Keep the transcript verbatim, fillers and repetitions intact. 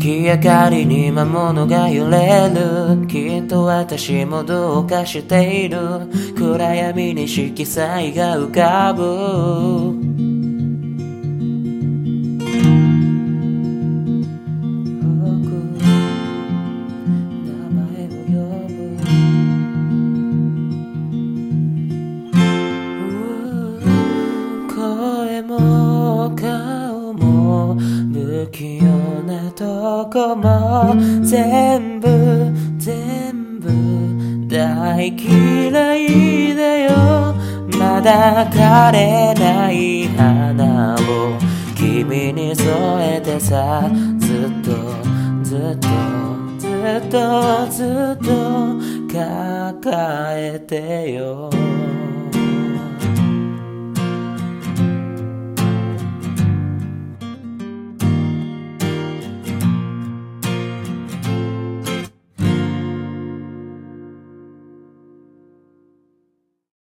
月明かりに魔物が揺れる。きっと私もどうかしている。暗闇に色彩が浮かぶ。声も顔も不器用なとこも全部全部大嫌いだよ。まだ枯れない花を君に添えてさ、ずっとずっとずっとずっと抱えてよ。